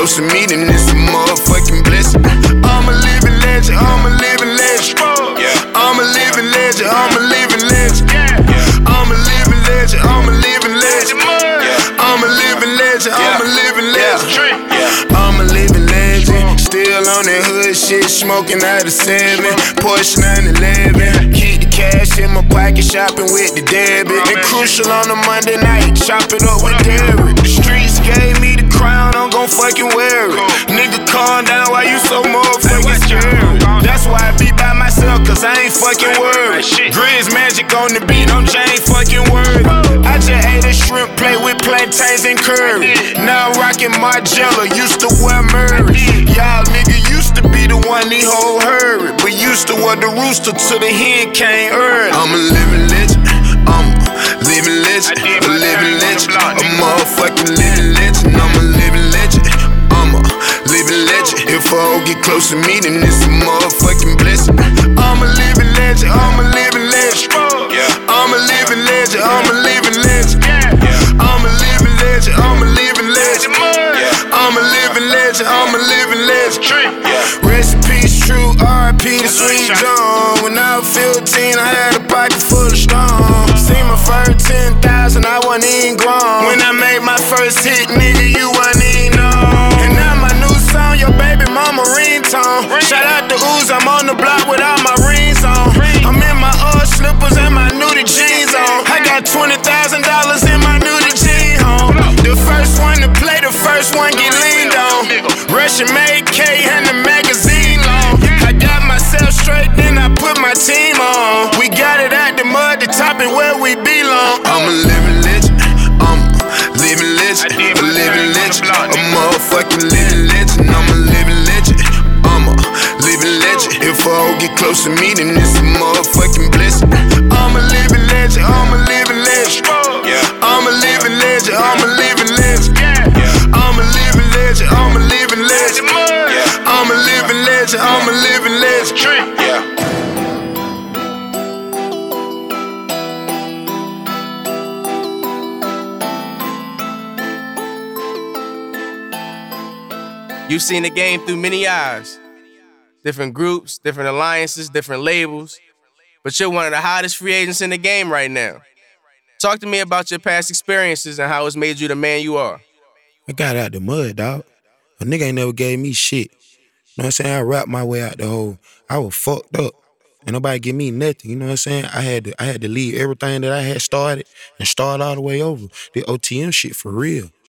close to me, then it's a motherfucking blessing. I'm a living legend, I'm a living legend. I'm a living legend, I'm a living legend. I'm a living legend, I'm a living legend. I'm a living legend, I'm a living legend. I'm a living legend, still on that hood shit, smoking out of 7, Porsche 911. Keep the cash in my pocket, shopping with the debit. And crucial on a Monday night, chop it up with Derek. The streets gave me the crown, I'm gon' fucking wear it. Nigga, calm down, why you so motherfucking scared? That's why I be by myself, cause I ain't fucking worried. Grizz magic on the beat, I'm Jane fucking worried. I just ate a shrimp plate with plantains and curry. Now I'm rocking Margiela, used to wear Murray. Y'all nigga used to be the one he whole hurry, but used to wear the rooster till the hen came early. I'm a living legend, I'm a living legend, a living legend, a motherfucking living legend. I'm a living legend, I'm a living legend. If a hoe get close to me, then it's a motherfucking blessing. I'm a living legend, I'm a living legend. I'm a living legend, I'm a living legend. I'm a living legend, I'm a living legend. I'm a living legend, I'm a living legend. Rest in peace, true R.I.P. to Sweet John. When I was 15, I had a pocket full of stone. Seen my first 10,000, I wasn't even grown. When I made my first hit, nigga, you wasn't even known. And now my new song, your baby mama ringtone. Shout out to Ooze, I'm on the block with all my rings on. I'm in my old slippers and my nudie jeans on. I got $20,000 in my nudie jean home. The first one to play, the first one get leaned on. Russian made K and the magazine long. I got myself straight, then I put my team on. We got it at the mud, the top is where we belong. I'm a living legend, I'm a living legend, a living legend, a motherfucking living legend. I'm a living legend, I'm a living legend. If a hoe get close to me, then it's a motherfucking blessing. I'm a living legend, I'm a living legend. I'm a living legend, I'm a living legend. I'm a living legend, I'm a living legend. I'm a living legend, I'm a living legend. You've seen the game through many eyes. Different groups, different alliances, different labels. But you're one of the hottest free agents in the game right now. Talk to me about your past experiences and how it's made you the man you are. I got out the mud, dog. A nigga ain't never gave me shit. You know what I'm saying? I rapped my way out the hole. I was fucked up. Ain't nobody give me nothing. You know what I'm saying? I had to leave everything that I had started and start all the way over. The OTM shit for real.